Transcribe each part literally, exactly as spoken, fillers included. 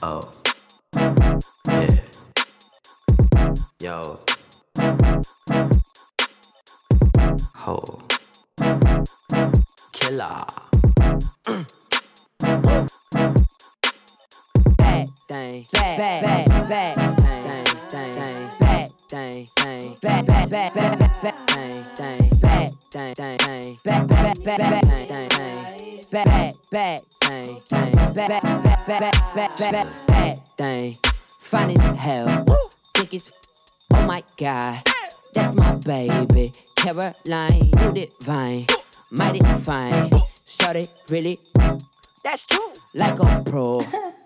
Oh, yeah. Yo. Ho. Killer. Bad thing. Bad, bad, bad, bad thing. Thing, thing, bad thing, thing. Bad, bad, bad, bad, bad thing, thing. Bad thing, thing, thing. Bad, bad, bad, bad, bad thing, thing. Bad, bad thing, thing. Bad, bad, bad, bad, bad, bad, bad thing. Fine as hell. Thick as oh my God. That's my baby. Caroline, you divine. Mighty fine. Shorty, really? That's true. Like a pro.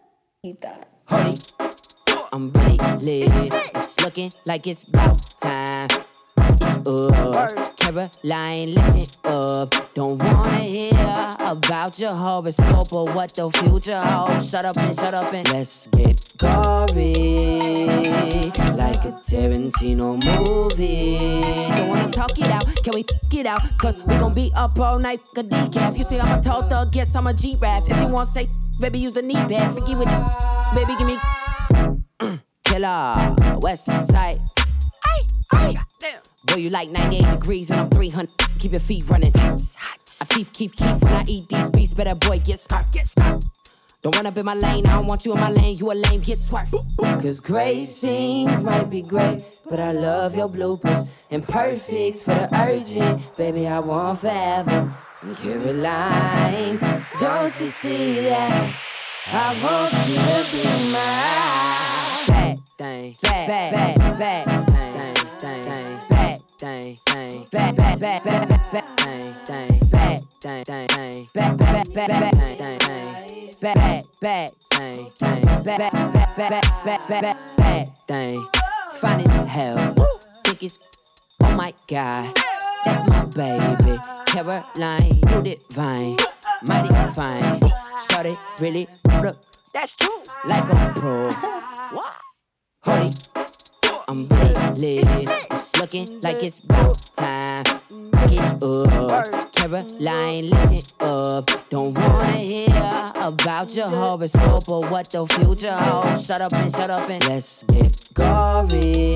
Holy, I'm really lit. It's looking like it's about time. Uh, Caroline, listen up. Don't wanna hear about your horoscope or what the future holds. Shut up and shut up and let's get gory, like a Tarantino movie. Don't wanna talk it out, can we get out? Cause we gon' be up all night, a decaf. You say I'm a tall thug, guess I'm a G-Rap. If you want say, baby, use the knee pad. Freaky with this, baby, give me mm, killer, west side. Ay, ay, damn. Boy, you like ninety-eight degrees and I'm three hundred. Keep your feet running. I keep, keep, keep when I eat these beats. Better boy, get scarf, get scarf. Don't run up in my lane, I don't want you in my lane. You a lame, get swerved. Cause great scenes might be great, but I love your bloopers. And perfects for the urgent. Baby, I want forever. Caroline, don't you see that? I want you to be mine. Bad thing, bad, bad, bad, bad thing, thing, thing, bad thing, thing, bad, bad, bad, bad, bad thing, thing, bad thing, thing, bad, bad, bad, bad thing, thing, bad, bad thing, thing, bad, bad, bad, bad, bad, bad, bad thing. Fine as hell, thick as oh my God, that's my baby. Caroline, you divine, mighty fine. Shorty, really, look, that's true. Like a pro. What? Holy, I'm really lit. It's looking like it's about time. Get up, Caroline, listen up. Don't wanna hear about your horoscope or what the future holds. Shut up and shut up and let's get gory,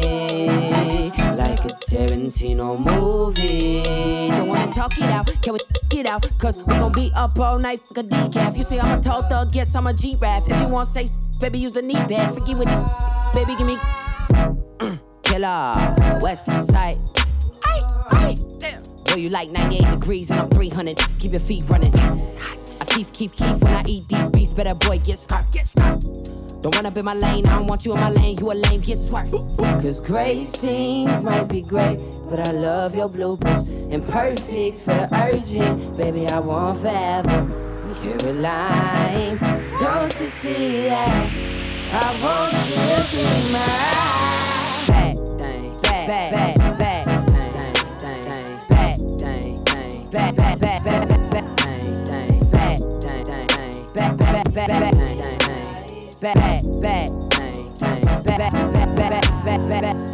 like a Tarantino movie. Don't wanna talk it out, can we get out? Cause we gon' be up all night, like a decaf. You say I'm a tall thug, guess I'm a G-Rap. If you want say, baby, use the knee pad. Freaky with this, baby, give me mm, killer, west side. Ay, ay, damn. Boy, you like ninety-eight degrees and I'm three hundred. Keep your feet running. I keep, keep, keep when I eat these beats. Better boy, get scarf, get scarf. Don't run up in my lane, I don't want you in my lane. You a lame, get swerved. Cause great scenes might be great, but I love your bloopers. And perfects for the urgent. Baby, I want forever. Caroline, don't you see that? I want you to be mine. Bad thing, bad, bad, bad, bad thing, thing, thing, bad thing, thing, bad, bad, bad, bad, bad thing, thing, bad thing, thing, bad, bad, bad, bad thing, thing, bad, bad thing, thing, bad, bad, bad, bad, bad, bad, bad.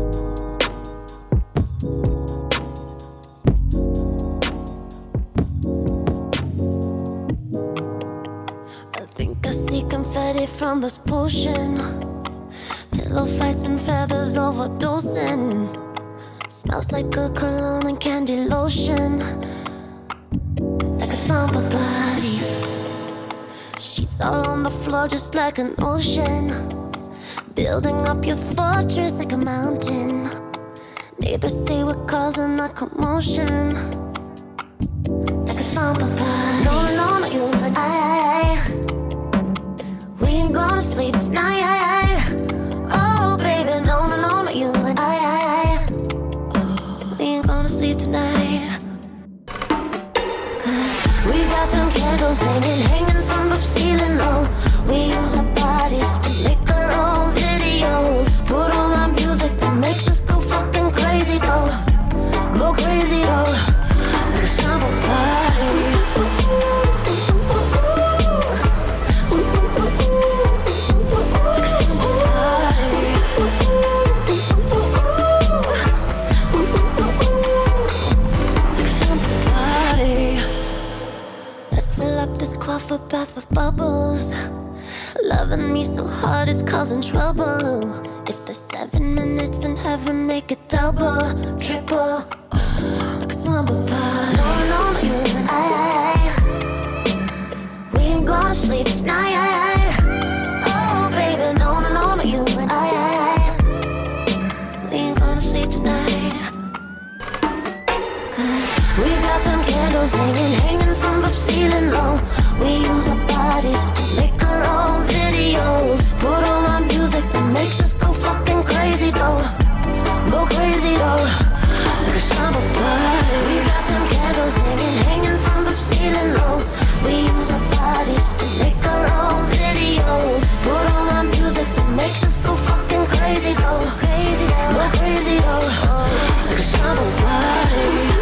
Confetti from this potion, pillow fights and feathers overdosing. Smells like a cologne and candy lotion, like a slumber body. Sheets all on the floor just like an ocean, building up your fortress like a mountain. Neighbors say we're causing a commotion, like a slumber body. No, no, no, no, you and I. Gonna sleep tonight. Oh, baby, no, no, no, no, you and I. Oh, we ain't gonna sleep tonight. Cause we got them candles hanging, hanging from the ceiling. Oh, we use our bodies to make our own videos. Put on our music that makes us go fucking crazy, go, go crazy, go. Like a summer party. A bath with bubbles. Loving me so hard it's causing trouble. If there's seven minutes in heaven, make it double, triple, like a slumber party. No, no, no, you and I, we ain't gonna sleep tonight. Oh, baby, no, no, no, no, you and I, we ain't gonna sleep tonight. Cause we got them candles hanging, hanging from the ceiling low. We use our bodies to make our own videos. Put on our music that makes us go fucking crazy though. Go crazy though, like a summer party. We got them candles hanging, hanging from the ceiling low. We use our bodies to make our own videos. Put on our music that makes us go fucking crazy though. Crazy though, go crazy though, like a summer party.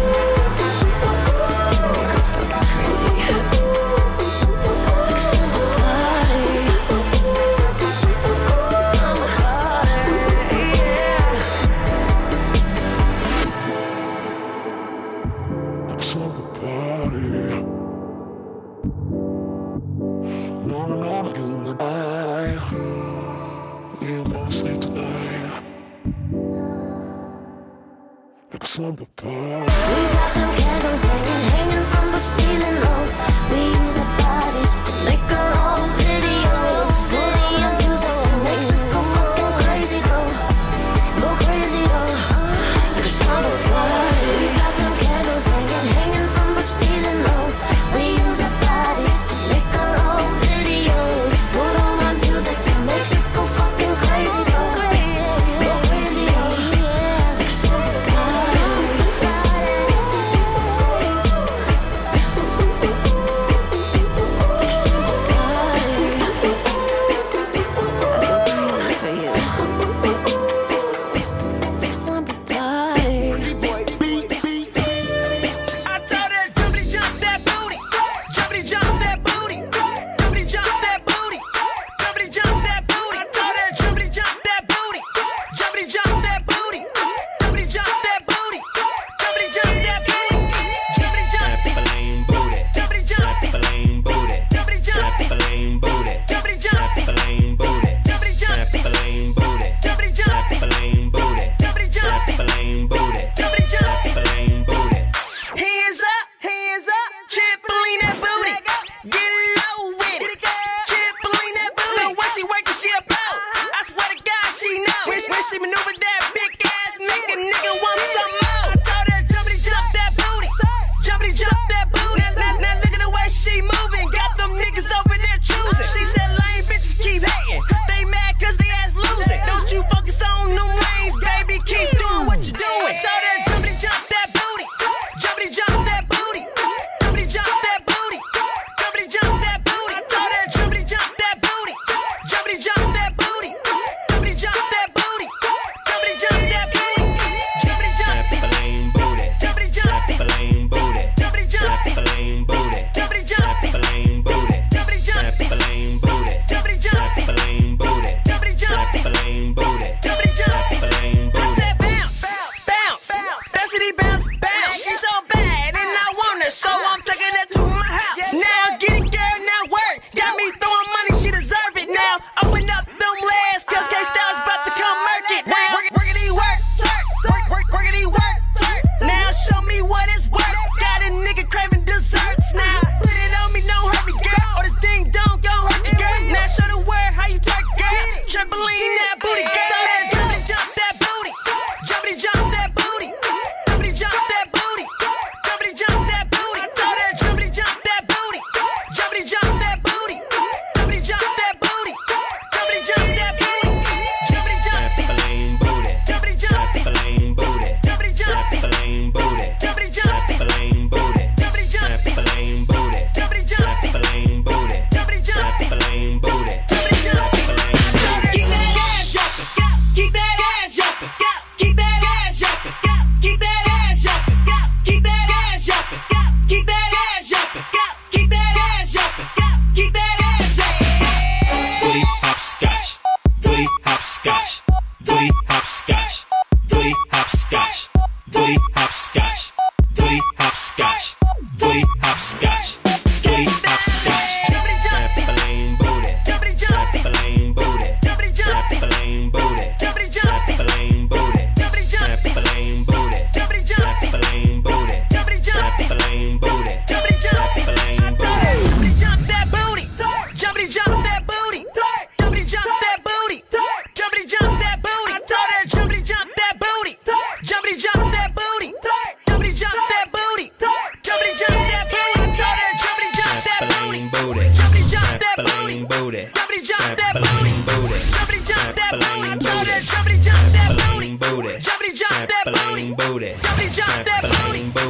Slumber party. We got them candles hanging, hanging from the ceiling low. We use our bodies to make our own videos. Putting our music that makes us go fucking crazy though. Go crazy though, like a summer party. We got them candles hanging, hanging from the ceiling low. We use our bodies to make our own videos. Put on our music that makes us go fucking crazy though. Go crazy though, like a summer party.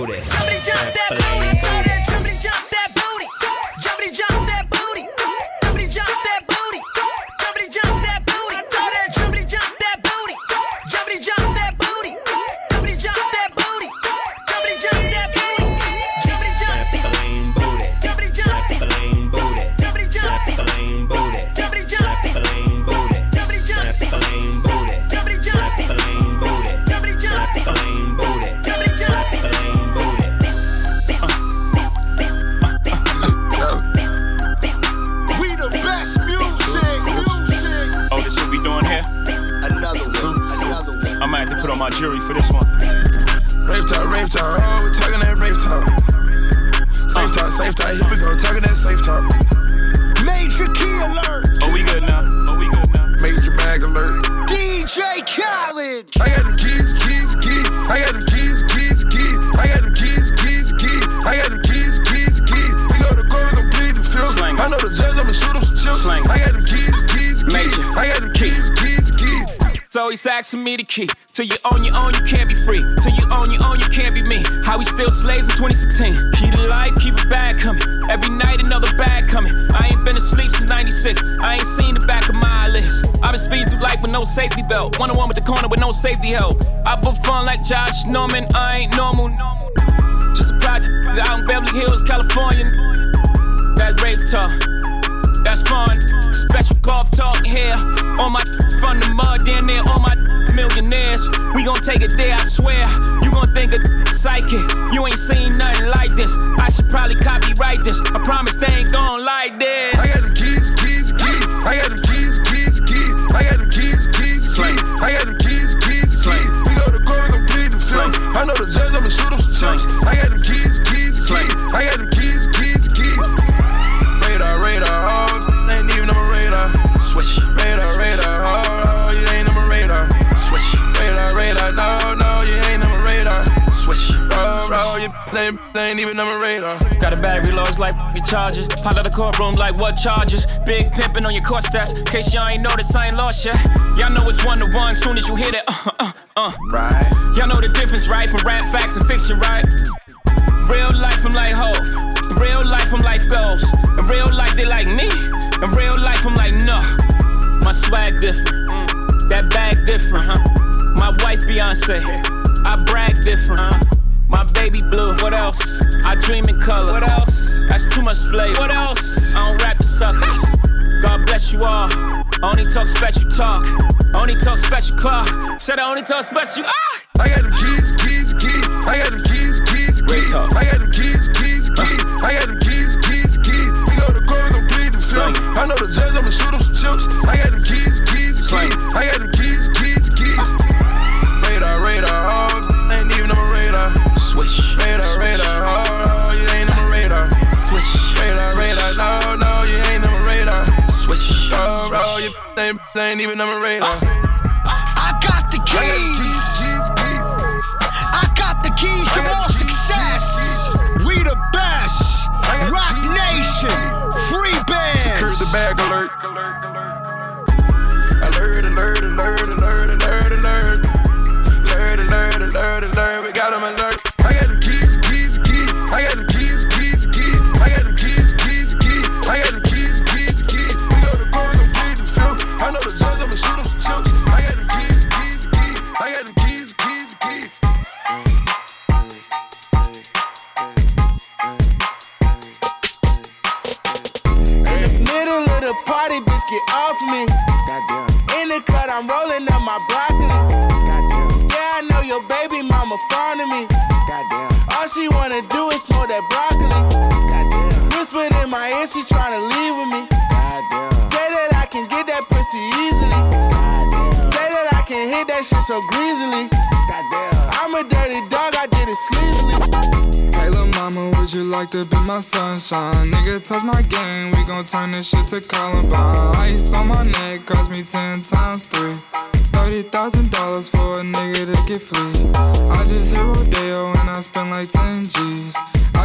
booty. Jumpity jump that booty. Jumpity jump that booty. Jumpity jump that booty. Jumpity jump that booty. Jumpity jump that booty. Jumpity jump that booty. Jumpity jump that booty. Jumpity jump that booty. Jumpity jump that booty. Jumpity jump that booty. Jumpity jump that booty. Jumpity jump that booty. Jumpity jump that booty. Jumpity jump that booty. Jumpity jump that booty. Jumpity jump that booty. Jumpity jump that booty. Jumpity jump that booty. We the best music, music. Oh, this what we doing here? Another one, another one. I might have to put on my jury for this one. Rave talk, rave talk, oh, we talking that rave talk. Safe talk, safe talk, here we go, talking that safe talk. Major key alert. Oh, we good now? Oh, we good now? Major bag alert. D J Khaled. I got them keys, keys, keys. I got them keys, keys, keys. I got them keys, keys, keys. I got them keys, keys, keys. We go to court, we gon' plead the field. Slang. I know the judge, I'ma shoot him some chips. Slang. I got them keys, keys, keys. Major. I got them keys, keys, keys. So he's asking me the key. Till you own your own, you can't be free. Till you own your own, you can't be me. How we still slaves in twenty sixteen. Key to life, keep a bag coming. Every night another bag coming. I ain't been asleep since ninety-six. I ain't seen the back of my eyelids. I've been speeding through life with no safety belt. One on one with the corner with no safety help. I put fun like Josh Norman. I ain't normal. Just a project out in Beverly Hills, California. That rape talk. That's fun. Special golf talk here. On my from the mud, down there, all my millionaires. We gon' take it there, I swear. You gon' think a psychic. You ain't seen nothing like this. I should probably copyright this. I promise they ain't gon' like this. I got them keys, keys, keys. I got them keys, keys, keys. I got them keys, keys, keys. I got them keys, keys, keys. We go to court, we gon' plead the film. I know the judge, I'ma shoot him some chips. I got them keys, keys, keys. I got them keys, keys, keys. Radar, radar, oh, ain't even on my radar. Swish. Radar, radar, oh, oh, you ain't on my radar. Swish. Radar, radar, no, no, you ain't on my radar. Swish. Roll, roll, you ain't, ain't even on my radar. Got a battery lows like your charges. Pop out the courtroom like what charges? Big pimpin' on your court steps. Case y'all ain't noticed, I ain't lost yet. Y'all know it's one to one. Soon as you hit it, uh, uh, uh. Right. Y'all know the difference, right? From rap facts and fiction, right? Real life, I'm like Hov. Real life, I'm life goes. In real life, they like me. In real life, I'm like, no. My swag different. That bag different, huh? My wife, Beyonce. I brag different, huh? My baby blue. What else? I dream in color. What else? That's too much flavor. What else? I don't rap the suckers. God bless you all. I only talk special talk. I only talk special clock. Said I only talk special. Ah! I got them keys, keys, keys. I got them keys, keys, keys. I got them keys, keys, keys. I got them keys, keys, keys. We go to court, we gon' plead the film. I know the judge, I'ma shoot him some chips. I got them keys, keys, keys. I got them keys, keys, keys. Radar, radar, oh, ain't even on my radar. Swish. Radar, radar, oh, oh, you ain't on my radar. Swish. Radar, radar, no, no, you ain't on my radar. Swish. Oh, oh, you ain't, ain't even on my radar. I got the I got them keys. keys, keys, keys. I got the keys to I got more the keys, success. We the best. got Rock the keys. Nation. Free bands. Secure the bag alert. Alert, alert, alert, alert, alert, alert. Alert, alert, alert, alert. We got them alert. I got them keys, keys, keys. I got them keys, keys, keys. I got them keys, keys, keys. I got them keys, keys, keys. We go to court, we gon' plead the film. I know the judge, I'ma shoot him some chips. I got them keys, keys, keys. I got them keys, keys, keys. In the middle of the party, bitch, get off me. Goddamn. In the cut, I'm rolling up my broccoli. Goddamn. Yeah, I know your baby mama fond of me. Goddamn. All she wanna do is smoke that broccoli. Goddamn. Whispered in my ear, she tryna leave with me. Goddamn. Say that I can get that pussy easily. Goddamn. Say that I can hit that shit so greasily. Goddamn. I'm a dirty dog, I did it sleazily. Hey lil' mama, would you like to be my sunshine? Nigga, touch my game, we gon' turn this shit to Columbine. Ice on my neck cost me ten times three. Thirty thousand dollars for a nigga to get free. I just hit Rodeo and I spent like ten G's. I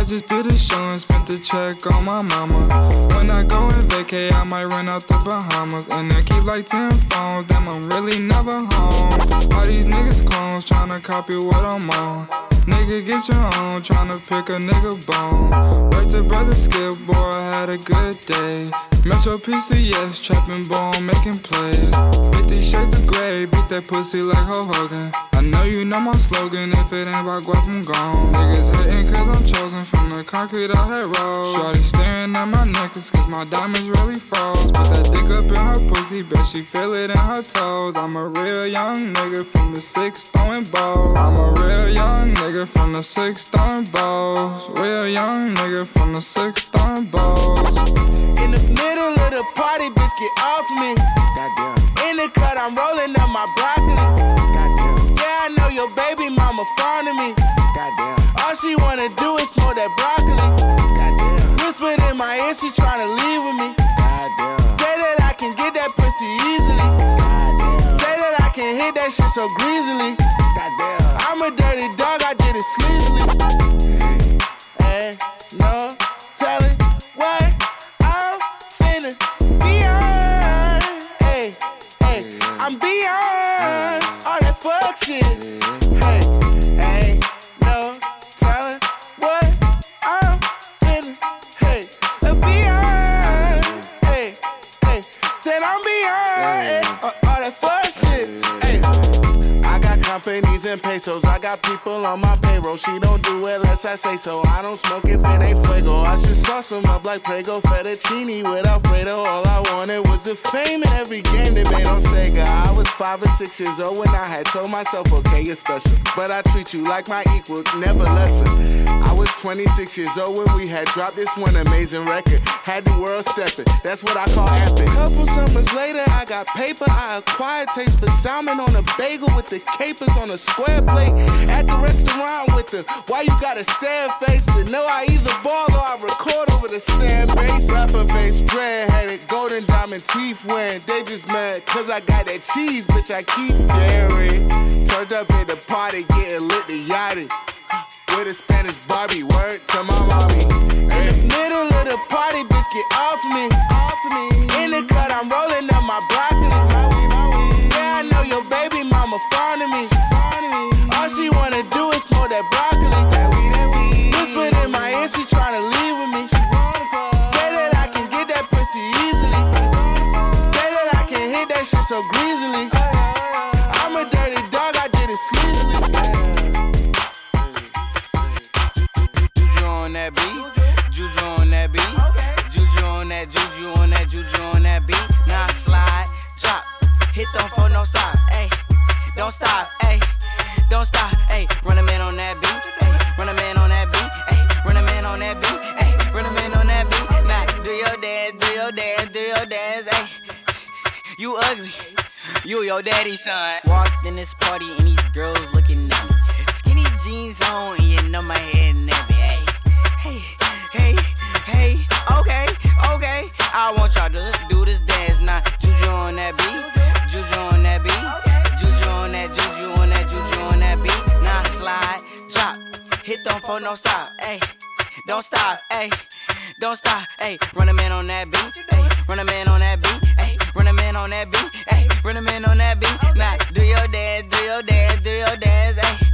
I just did a show and spent the check on my mama. When I go and vacay, I might run out the Bahamas. And I keep like ten phones, damn, I'm really never home. All these niggas clones tryna copy what I'm on. Nigga, get your own, tryna pick a nigga bone. Right to brother Skip, boy, I had a good day. Metro P C S, trapping bone, making plays. fifty shades of gray, beat that pussy like Ho Hogan. I know you know my slogan, if it ain't about guap, I'm gone. Niggas hating cause I'm chosen from the concrete out that road. Shorty staring at my necklace cause my diamonds really froze. Put that dick up in her pussy, bet she feel it in her toes. I'm a real young nigga from the six throwing balls. I'm a real young nigga from the six throwing balls. Real young nigga from the six throwing balls. In the middle of the party, bitch, get off me. Goddamn. In the cut, I'm rolling up my broccoli. Goddamn. Yeah, I know your baby mama fond of me. Goddamn. All she wanna do is smoke that broccoli. Goddamn. Whispered in my ear, she tryna leave with me. Goddamn. Say that I can get that pussy easily. Goddamn. Say that I can hit that shit so greasily. Goddamn. I'm a dirty dog, I did it sleazily. Hey, no telling what I'm finna beyond. Hey, hey, I'm beyond all that fuck shit. Hey, hey, no telling what I'm finna. Hey, beyond. Hey, hey, said I'm beyond hey, all that fuck shit. Hey, I got companies and pesos. I got people on my payroll. She don't do it unless I say so. I don't smoke if it ain't fuego. I should sauce them up like Prego, fettuccine with Alfredo. All I wanted was the fame in every game they made on Sega. I was five or six years old when I had told myself, okay, you're special, but I treat you like my equal, never lesser. I was twenty-six years old when we had dropped this one amazing record. Had the world stepping, that's what I call epic. Couple summers later, I got paper. I acquired taste for salmon on a bagel with the capers on a square plate. At the restaurant with the why you gotta stare face to know I either ball or I record over the stand bass. Rapper face, dread headed, golden diamond teeth wearing. They just mad cause I got that cheese, bitch, I keep daring. Turned up at the party, getting lit the yachty. With a Spanish Barbie, word to my mommy. In the middle of the party, bitch, get off me. Off me. In the cut, I'm rolling up my broccoli. Yeah, I know your baby mama fond of me. All she wanna do is smoke that broccoli. Whispered in my ear, she tryna leave with me. Say that I can get that pussy easily. Say that I can hit that shit so greasily. I'm a dirty dog, I did it sleazily. Juju on that beat, Juju on that beat, Juju on that, Juju on that, Juju on that beat. Now I slide, drop, hit them for no stop, ayy. Don't stop, ayy. Don't stop, ayy. Run a man on that beat, ayy. Run a man on that beat, ayy. Run a man on that beat, ayy. Run a man on that beat. Now do your dance, do your dance, do your dance, ayy. You ugly, you your daddy's son. Walked in this party and these girls looking at me. Skinny jeans on and you know my head nappy, ayy. Hey, hey, hey, okay, okay. I want y'all to do this dance now. Juju on that beat, Juju on that beat. Juju on that, Juju on that, Juju on that beat. Now slide, drop, hit them for no stop, ayy. Don't stop, ayy. Don't stop, ayy. Run a man on that beat, ayy. Run a man on that beat, ayy. Run a man on that beat, ayy. Run a man on that beat. Now do your dance, do your dance, do your dance, ayy.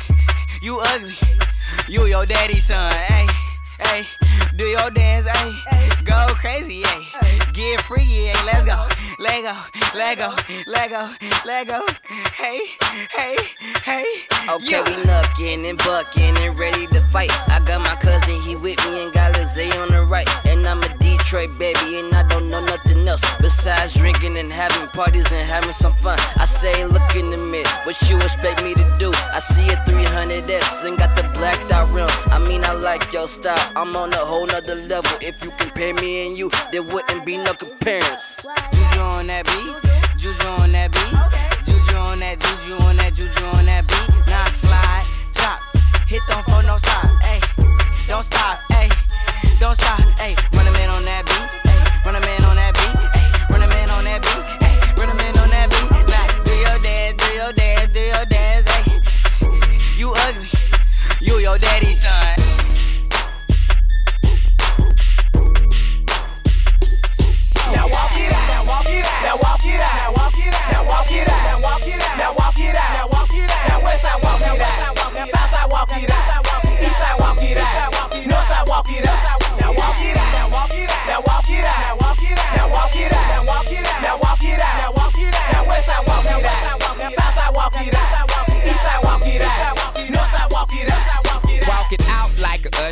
You ugly, you your daddy's son, ayy. Ayy, do your dance, ayy. Go crazy, ayy. Get freaky, ayy. Let's go, let go, let go, let go, let go. Hey, hey, hey. Okay, yeah. We knuckin' and buckin' and ready to fight. I got my cousin, he with me and got Lizzie on the right. And I'm a Detroit baby and I don't know nothing else besides drinking and having parties and having some fun. I say, look in the mirror, what you expect me to do? I see a three hundred S and got the blacked out rim. I mean, I like your style. I'm on a whole nother level. If you compare me and you, there wouldn't be no comparison. Juju on that beat, Juju on that beat, Juju on that, Juju on that, Juju on that beat. Now slide, drop, hit them for no stop, ayy. Don't stop, ayy. Don't stop, ayy. Run a man on that beat, ayy. Run a man on that beat, ayy. Run a man on that beat, ayy. Run a man on that beat. Now do your dance, do your dance, do your dance, ayy. You ugly, you your daddy's son.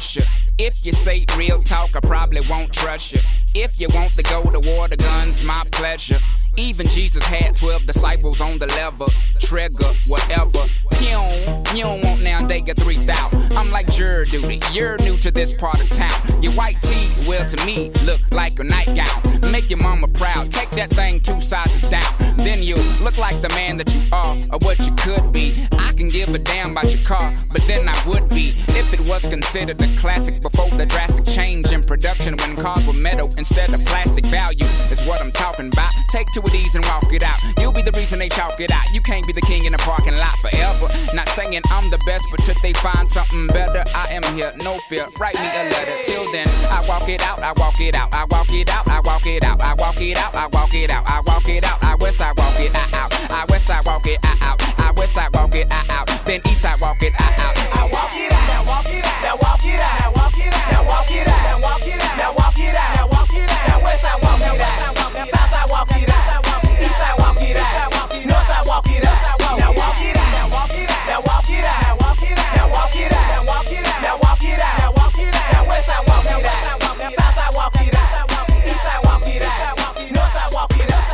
pressure. If you say real talk, I probably won't trust you. If you want to go to war, the gun's my pleasure. Even Jesus had twelve disciples on the lever. Trigger, whatever. You don't, you don't want now, they get three thousand. I'm like jury duty, you're new to this part of town. Your white tee, well to me, look like a nightgown. Make your mama proud, take that thing two sizes down. Then you look like the man that you are, or what you could be. I can give a damn about your car, but then I would be if it was considered a classic before the drastic change in production when cars were metal instead of plastic. Value is what I'm talking about. Take two of these and walk it out. You'll be the reason they chalk it out. You can't be the king in the parking lot forever. Not saying I'm the best, but till they find something better, I am here, no fear. Write me a letter. Till then, I walk it out, I walk it out, I walk it out, I walk it out, I walk it out, I walk it out, I walk it out, I west side walk it out, I west side walk it out, I west side walk it out, then east side walk it out. I walk it out, now walk it out, now walk it out, now walk it out, now walk it out, now walk it out, now walk it out, now walk it out, now west side walk it out, south side walk it out, east side walk it out, north side walk it out, now walk it out, now walk it out, now walk it out, now walk it out, now walk it out, now walk it out, now walk it out, now walk it out, now west side walk it out, south side walk it out, east side walk it out, north side walk it out.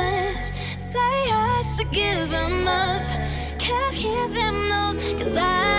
Give 'em up, can't hear them, no, 'cause I